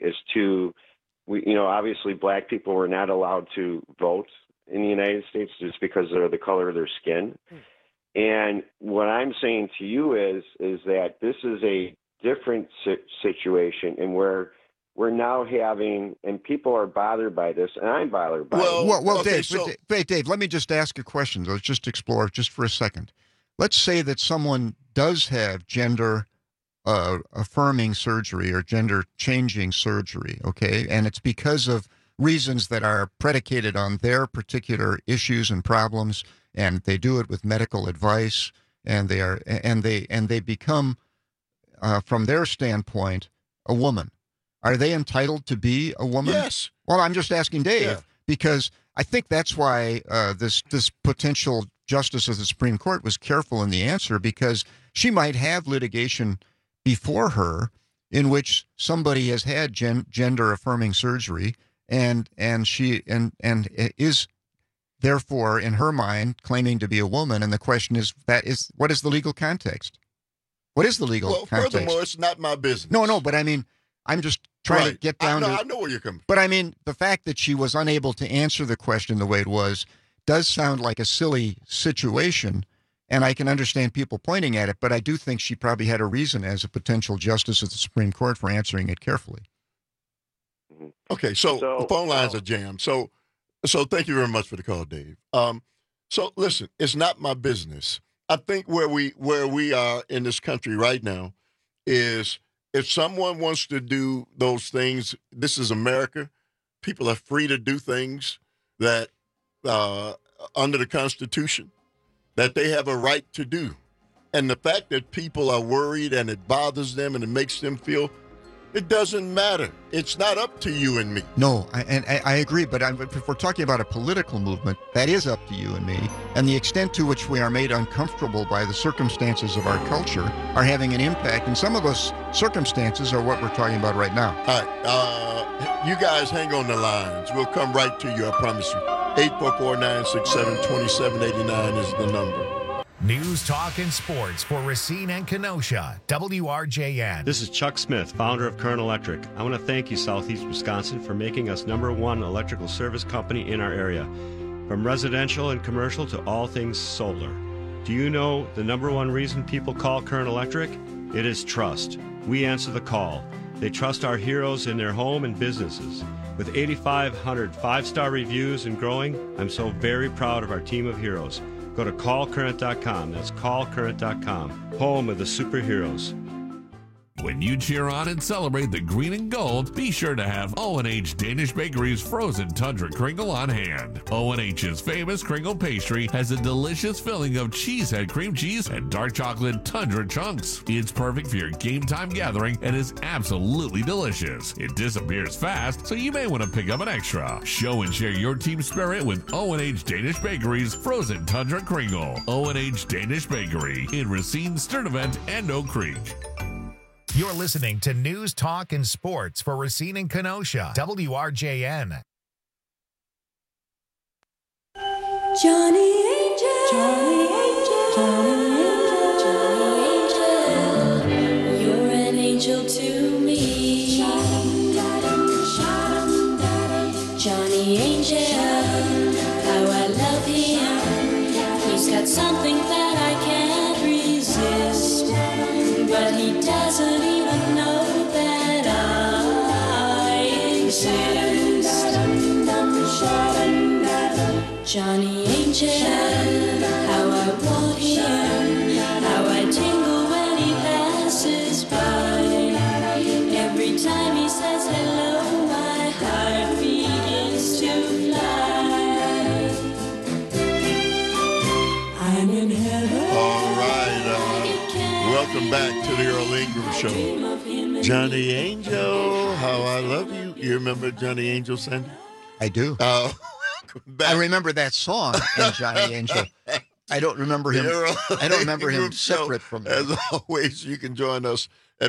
obviously black people were not allowed to vote in the United States just because of the color of their skin. And what I'm saying to you is that this is a different situation, and where we're now having, and people are bothered by this, and I'm bothered by it. Well, Dave, let me just ask a question. Let's just explore just for a second. Let's say that someone does have gender affirming surgery or gender changing surgery, okay? And it's because of reasons that are predicated on their particular issues and problems, and they do it with medical advice, and they become, from their standpoint, a woman. Are they entitled to be a woman? Yes. Well, I'm just asking Dave because I think that's why this potential justice of the Supreme Court was careful in the answer, because she might have litigation before her in which somebody has had gender affirming surgery and she is therefore in her mind claiming to be a woman. And the question is, what is the legal context? What is the legal context? Furthermore, it's not my business. No, but I'm just trying to get down to... I know where you're coming from. But the fact that she was unable to answer the question the way it was does sound like a silly situation, and I can understand people pointing at it, but I do think she probably had a reason as a potential justice of the Supreme Court for answering it carefully. Okay, so the phone lines are jammed. So thank you very much for the call, Dave. So listen, it's not my business. I think where we are in this country right now is, if someone wants to do those things, this is America. People are free to do things that, under the Constitution, that they have a right to do. And the fact that people are worried and it bothers them and it makes them feel, it doesn't matter. It's not up to you and me. No, I agree. But if we're talking about a political movement, that is up to you and me. And the extent to which we are made uncomfortable by the circumstances of our culture are having an impact. And some of those circumstances are what we're talking about right now. All right. You guys hang on the lines. We'll come right to you, I promise you. 844-967-2789 is the number. News, talk, and sports for Racine and Kenosha. WRJN. This is Chuck Smith, founder of Current Electric. I want to thank you, Southeast Wisconsin, for making us #1 electrical service company in our area. From residential and commercial to all things solar. Do you know the #1 reason people call Current Electric? It is trust. We answer the call. They trust our heroes in their home and businesses. With 8,500 5-star reviews and growing, I'm so very proud of our team of heroes. Go to callcurrent.com. That's callcurrent.com. Home of the superheroes. When you cheer on and celebrate the green and gold, be sure to have O&H Danish Bakery's frozen Tundra Kringle on hand. O&H's famous Kringle pastry has a delicious filling of cheesehead cream cheese and dark chocolate Tundra chunks. It's perfect for your game time gathering and is absolutely delicious. It disappears fast, so you may want to pick up an extra. Show and share your team spirit with O&H Danish Bakery's frozen Tundra Kringle. O&H Danish Bakery in Racine, Sturtevant, and Oak Creek. You're listening to News, Talk, and Sports for Racine and Kenosha, WRJN. Johnny Angel, Johnny Angel, Johnny Angel, Johnny Angel, you're an angel to me. Johnny Angel, how I love him. He's got something that I can't resist, but he doesn't even know that I exist. Johnny Angel, how I want him, how I tingle when he passes by. Every time he says hello, my heart begins to fly. I'm in heaven. All right. Welcome back to the Earl Ingram Show. Johnny Angel, how I love you. You remember Johnny Angel, Sandy? I do. I remember that song in Johnny Angel. I don't remember him. I don't remember him separate from that. As always, you can join us at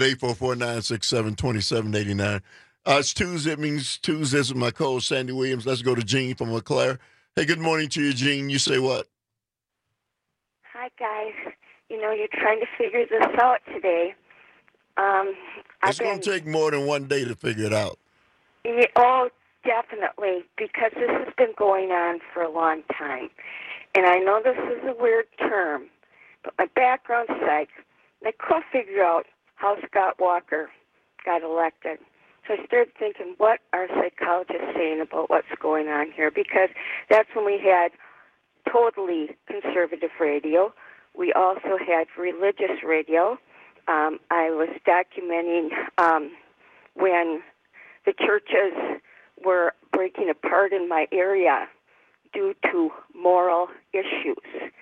844-967-2789. It's Tuesday. It means Tuesdays with my co-host, Sandy Williams. Let's go to Jean from LeClaire. Hey, good morning to you, Jean. You say what? Hi, guys. You know, you're trying to figure this out today. It's going to take more than one day to figure it out. Yeah, oh, definitely, because this has been going on for a long time. And I know this is a weird term, but my background's psych. I couldn't figure out how Scott Walker got elected. So I started thinking, what are psychologists saying about what's going on here? Because that's when we had totally conservative radio. We also had religious radio. I was documenting when the churches were breaking apart in my area due to moral issues.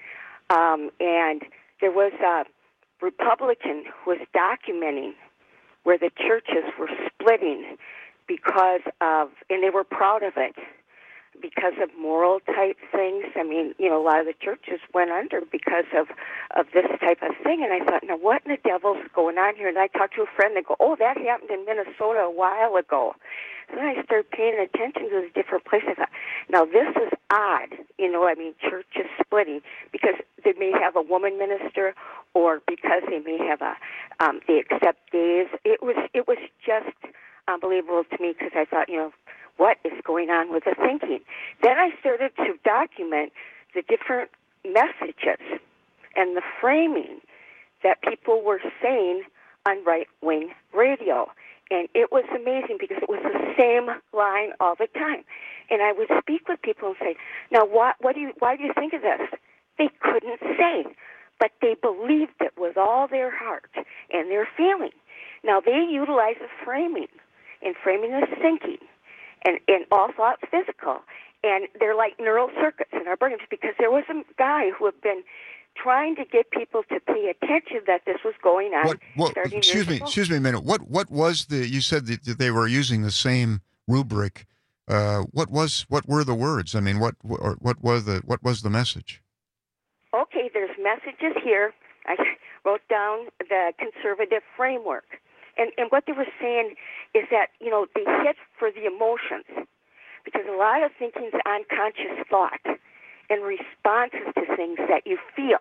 And there was a Republican who was documenting where the churches were splitting because of, and they were proud of it, because of moral type things. I mean, you know, a lot of the churches went under because of this type of thing. And I thought, now what in the devil's going on here? And I talked to a friend and go, oh, that happened in Minnesota a while ago. So then I started paying attention to the different places. I thought, now this is odd, you know, I mean, churches splitting because they may have a woman minister or because they may have they accept days. It was just unbelievable to me because I thought, you know, what is going on with the thinking? Then I started to document the different messages and the framing that people were saying on right-wing radio. And it was amazing because it was the same line all the time. And I would speak with people and say, now, why do you think of this? They couldn't say, but they believed it with all their heart and their feeling. Now, they utilize the framing, and framing is thinking. And all thoughts physical. And they're like neural circuits in our brains because there was a guy who had been trying to get people to pay attention that this was going on. Excuse me a minute. What was you said that they were using the same rubric. What were the words? I mean, what was the message? Okay, there's messages here. I wrote down the conservative framework. And what they were saying is that, you know, they hit for the emotions because a lot of thinking is unconscious thought and responses to things that you feel.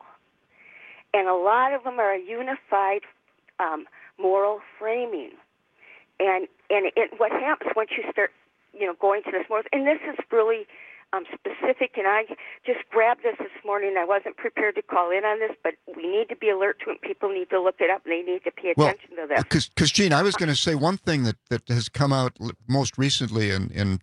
And a lot of them are a unified moral framing. And what happens once you start, you know, going to this more, and this is really specific, and I just grabbed this morning. I wasn't prepared to call in on this, but we need to be alert to it. People need to look it up, and they need to pay attention to this. Because, Gene, I was going to say one thing that has come out most recently in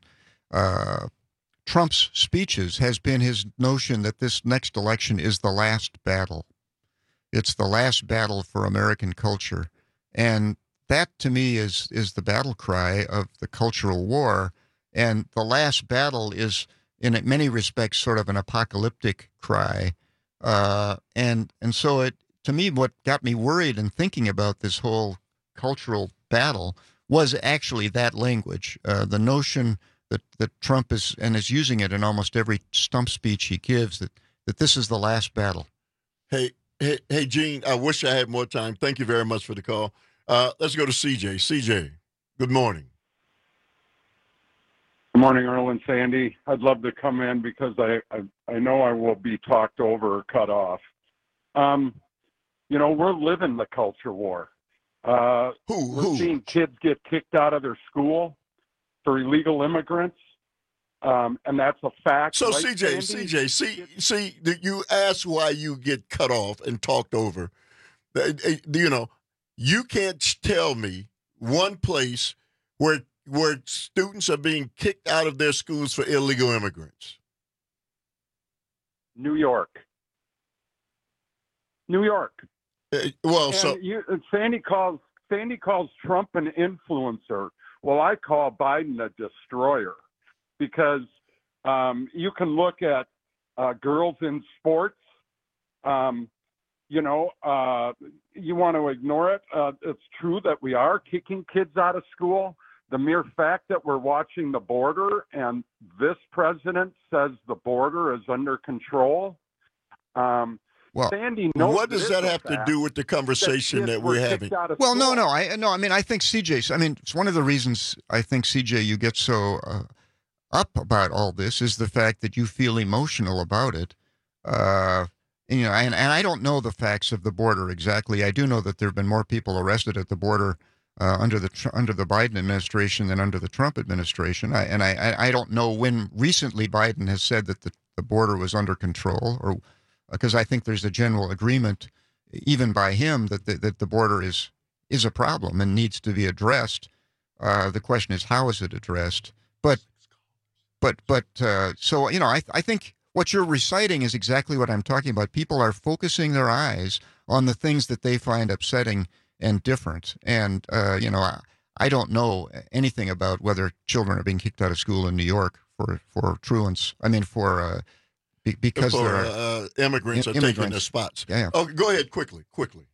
Trump's speeches has been his notion that this next election is the last battle. It's the last battle for American culture. And that to me is the battle cry of the cultural war, and the last battle is in many respects sort of an apocalyptic cry, and so it to me what got me worried in thinking about this whole cultural battle was actually that language, the notion that Trump is using it in almost every stump speech he gives, that this is the last battle. Hey, Gene, I wish I had more time. Thank you very much for the call. Let's go to CJ. CJ, good morning. Good morning, Earl and Sandy. I'd love to come in because I know I will be talked over or cut off. We're living the culture war. We're seeing kids get kicked out of their school for illegal immigrants, and that's a fact. So, right, CJ, see, you asked why you get cut off and talked over. You can't tell me one place where students are being kicked out of their schools for illegal immigrants. New York. Sandy calls Trump an influencer. Well, I call Biden a destroyer, because you can look at girls in sports. You want to ignore it. It's true that we are kicking kids out of school. The mere fact that we're watching the border and this president says the border is under control. Sandy knows. What does that have to do with the conversation that we're having? Well, no. I think CJ. It's one of the reasons I think CJ you get so up about all this is the fact that you feel emotional about it. And I don't know the facts of the border exactly. I do know that there have been more people arrested at the border under the Biden administration than under the Trump administration. I don't know when recently Biden has said that the border was under control, or because I think there's a general agreement, even by him, that the border is a problem and needs to be addressed. The question is, how is it addressed? I think what you're reciting is exactly what I'm talking about. People are focusing their eyes on the things that they find upsetting and different. And, I don't know anything about whether children are being kicked out of school in New York for truants. Because immigrants are taking their spots. Yeah. Oh, go ahead quickly.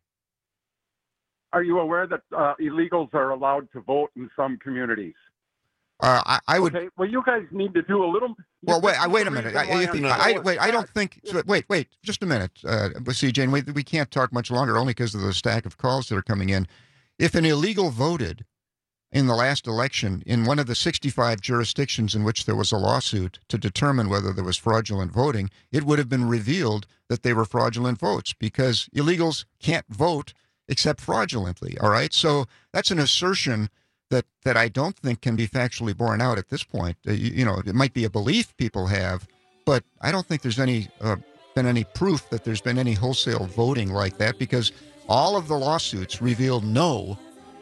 Are you aware that illegals are allowed to vote in some communities? I would. Okay. Well, you guys need to do a little. Well, wait a minute. I don't think. Wait, just a minute, CJ. And we can't talk much longer, only because of the stack of calls that are coming in. If an illegal voted in the last election in one of the 65 jurisdictions in which there was a lawsuit to determine whether there was fraudulent voting, it would have been revealed that they were fraudulent votes, because illegals can't vote except fraudulently. All right, so that's an assertion that I don't think can be factually borne out at this point. It might be a belief people have, but I don't think there's been any proof that there's been any wholesale voting like that, because all of the lawsuits revealed no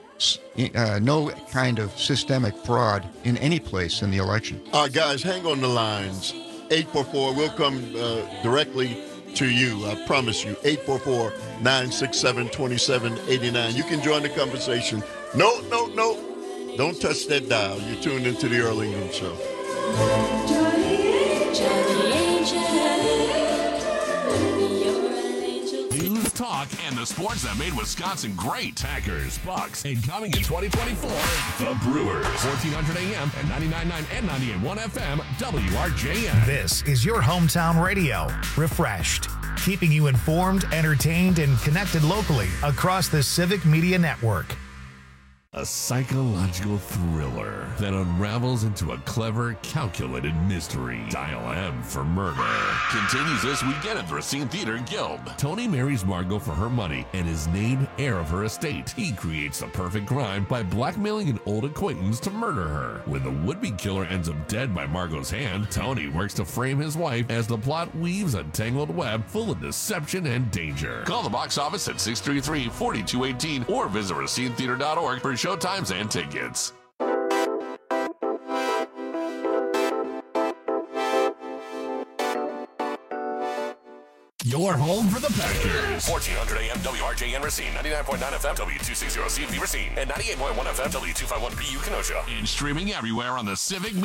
kind of systemic fraud in any place in the election. Guys, hang on the lines. 844, we'll come directly to you. I promise you. 844-967-2789. You can join the conversation. No. Don't touch that dial. You're tuned into the Earl Ingram Show. News, talk, and the sports that made Wisconsin great. Packers, Bucks, and coming in 2024, the Brewers. 1400 AM and 99.9 and 98.1 FM, WRJN. This is your hometown radio. Refreshed. Keeping you informed, entertained, and connected locally across the Civic Media Network. A psychological thriller that unravels into a clever, calculated mystery. Dial M for Murder continues this weekend at the Racine Theater Guild. Tony marries Margot for her money and is named heir of her estate. He creates the perfect crime by blackmailing an old acquaintance to murder her. When the would-be killer ends up dead by Margot's hand, Tony works to frame his wife as the plot weaves a tangled web full of deception and danger. Call the box office at 633-4218 or visit racinetheater.org for showtimes and tickets. your home for the Packers. 1400 AM WRJN Racine, 99.9 FM W260 CV Racine, and 98.1 FM W251 PU Kenosha. And streaming everywhere on the Civic Media